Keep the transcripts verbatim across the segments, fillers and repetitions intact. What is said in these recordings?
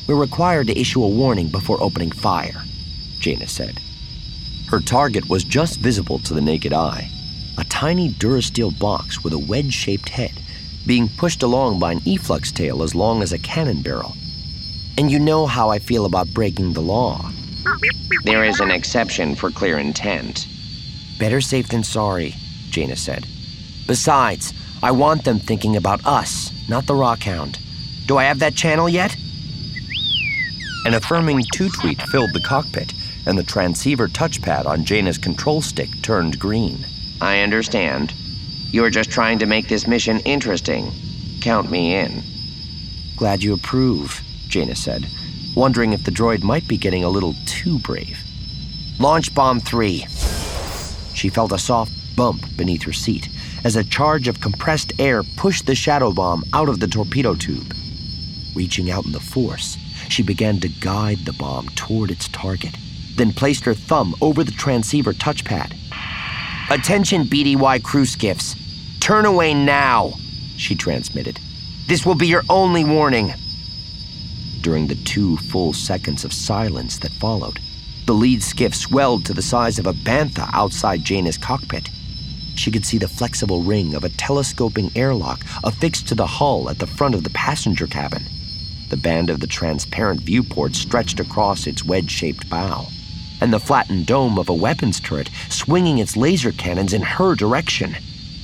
We're required to issue a warning before opening fire, Jaina said. Her target was just visible to the naked eye, a tiny Durasteel box with a wedge-shaped head, being pushed along by an efflux tail as long as a cannon barrel. And you know how I feel about breaking the law. There is an exception for clear intent. Better safe than sorry, Jaina said. Besides, I want them thinking about us, not the Rockhound. Do I have that channel yet? An affirming toot-tweet filled the cockpit, and the transceiver touchpad on Jaina's control stick turned green. I understand. You are just trying to make this mission interesting. Count me in. Glad you approve, Jaina said, wondering if the droid might be getting a little too brave. Launch Bomb three. She felt a soft bump beneath her seat as a charge of compressed air pushed the shadow bomb out of the torpedo tube. Reaching out in the Force, she began to guide the bomb toward its target, then placed her thumb over the transceiver touchpad. Attention B D Y crew skiffs. Turn away now, she transmitted. This will be your only warning. During the two full seconds of silence that followed, the lead skiff swelled to the size of a bantha outside Jaina's cockpit. She could see the flexible ring of a telescoping airlock affixed to the hull at the front of the passenger cabin. The band of the transparent viewport stretched across its wedge-shaped bow, and the flattened dome of a weapons turret swinging its laser cannons in her direction.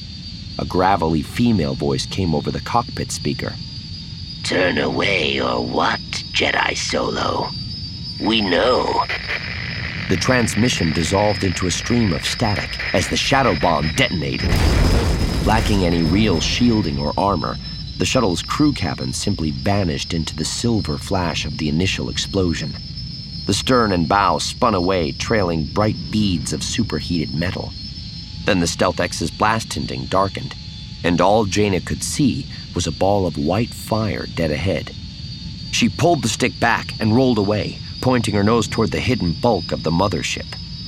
A gravelly female voice came over the cockpit speaker. Turn away or what, Jedi Solo? We know. The transmission dissolved into a stream of static as the shadow bomb detonated. Lacking any real shielding or armor, the shuttle's crew cabin simply vanished into the silver flash of the initial explosion. The stern and bow spun away, trailing bright beads of superheated metal. Then the StealthX's blast tinting darkened, and all Jaina could see was a ball of white fire dead ahead. She pulled the stick back and rolled away, pointing her nose toward the hidden bulk of the mothership.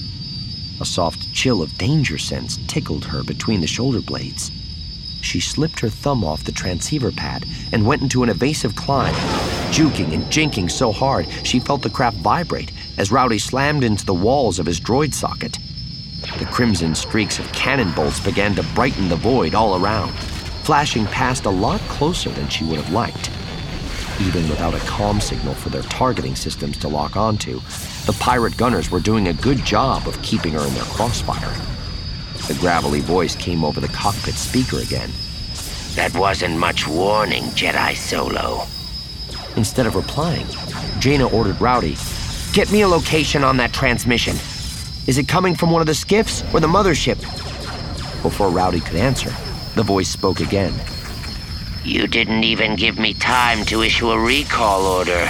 A soft chill of danger sense tickled her between the shoulder blades. She slipped her thumb off the transceiver pad and went into an evasive climb, juking and jinking so hard she felt the craft vibrate as Rowdy slammed into the walls of his droid socket. The crimson streaks of cannon bolts began to brighten the void all around, flashing past a lot closer than she would have liked. Even without a comm signal for their targeting systems to lock onto, the pirate gunners were doing a good job of keeping her in their crossfire. The gravelly voice came over the cockpit speaker again. That wasn't much warning, Jedi Solo. Instead of replying, Jaina ordered Rowdy, "Get me a location on that transmission. Is it coming from one of the skiffs or the mothership?" Before Rowdy could answer, the voice spoke again. You didn't even give me time to issue a recall order.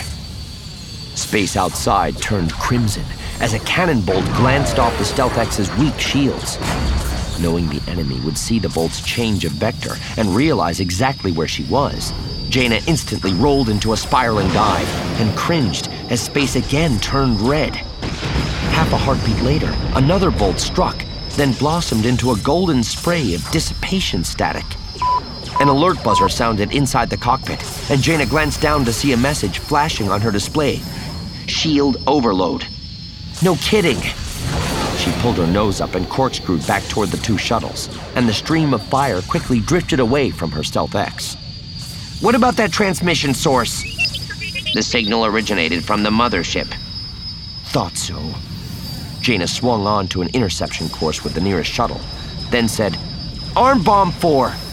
Space outside turned crimson as a cannon bolt glanced off the StealthX's weak shields. Knowing the enemy would see the bolt's change of vector and realize exactly where she was, Jaina instantly rolled into a spiraling dive and cringed as space again turned red. Half a heartbeat later, another bolt struck, then blossomed into a golden spray of dissipation static. An alert buzzer sounded inside the cockpit, and Jaina glanced down to see a message flashing on her display. Shield overload. No kidding. She pulled her nose up and corkscrewed back toward the two shuttles, and the stream of fire quickly drifted away from her StealthX. What about that transmission source? The signal originated from the mothership. Thought so. Jaina swung on to an interception course with the nearest shuttle, then said, Arm Bomb four.